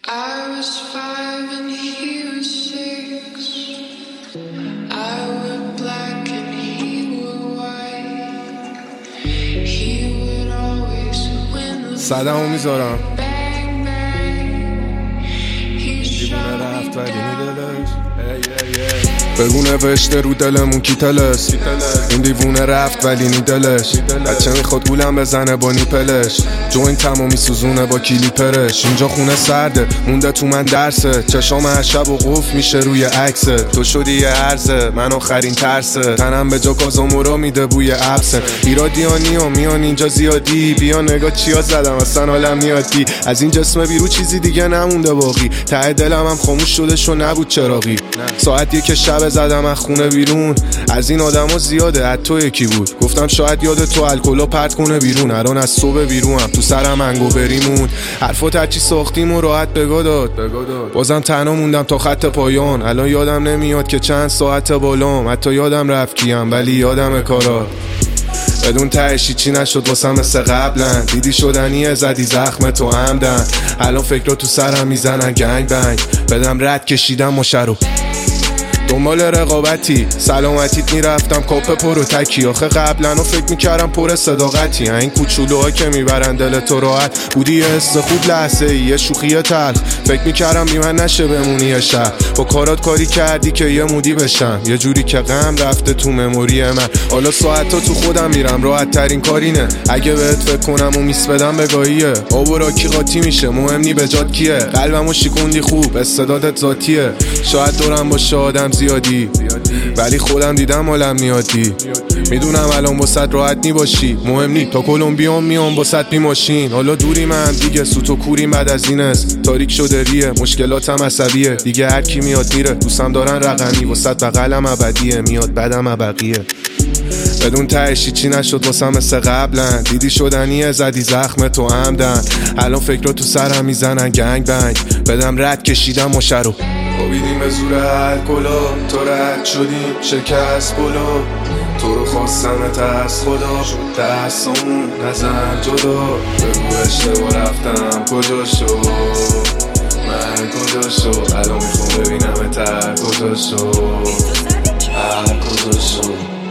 I was 5 and he was 6. I were black and he were white. He would always win the صدمو میذارم bang bang. He shot me رفت ولی down. میدلش بگو نوشته رو دلمون کی تلس این دیوونه رفت ولی نی دلش بچه میخواد گولم بزنه با نیپلش جوین تمامی سوزونه با کلیپرش اینجا خونه سرده مونده تو من درسه چشام هر شب و قفل میشه روی عکسه تو شدی یه عرضه من آخرین ترسه تنم به جا کازامورا میده بوی عبسه ایرادیانی و میان اینجا زیادی بیا نگاه چیا زدم اصلا حالم نیادی از این جسم بیرو چیزی دیگه نمونده باقی ته دلم هم خاموش شده شو نبود چراغی ساعت یک شب زدم از خونه بیرون از این آدما زیاده حتی یکی بود گفتم شاید یاد تو الکلا پرت کنه بیرون الان از صبح بیرونم تو سرم انگو بریمون حرفات هرچی ساختیم و راحت بگا داد بازم تنها موندم تا خط پایان الان یادم نمیاد که چند ساعت بالام حتی یادم رفت کیم ولی یادم کارا بدون تهشی چی نشد واسم مثل قبلن دیدی شدنیه زدی زخم تو عمدن الان فکرها تو سرم میزنن گنگ بنگ بدم رد کشیدم مشرو دنبال رقابتی سلامتیت میرفتم کاپ پر و تکی آخه قبلا و فکر میکردم پر صداقتی این کوچولوها که میبرن دل تو راحت بودی یه حس خوب لحظه ای یه شوخی تلخ فکر میکردم بی من نشه بمونی یه شب با کارات کاری کردی که یه مودی بشم یه جوری که غم رفته تو مموری من حالا ساعتا تو خودم میرم راحت ترین کارینه اگه بهت فکر کنم و میس بدم بگاهیه آب و راکی قاطی میشه مهم نی به جات کیه قلبمو شیکوندی خوب استعدادت ذاتیه شاید دورم باشه آدم زیادی ولی خودم دیدم حالم نیادی میدونم الان واسط راحت نی باشی مهم نی تا کلمبیام میام واسط بی ماشین حالا دوری من دیگه سوت و کوریم بعد از این است تاریک شده ریه مشکلاتم عصبیه دیگه هر کی میاد میره دوستم دارن رقمی واسط بغلم ابدیه میاد بدم بقیه بدون تهشی چی نشد واسم مثل قبلا دیدی شدنیه زدی زخم تو عمدن الان فکرها تو سرم میزنن گنگ بنگ بدم رد کشیدم مشرو خوابیدیم به زور الکلا تو رد شدیم شکست بلو تو رو خواستمت از خدا شد دستمون نزن جدا بگو اشتباه رفتم کجا شد من کجا شد الان میخوام ببینم کجا شد کجا شد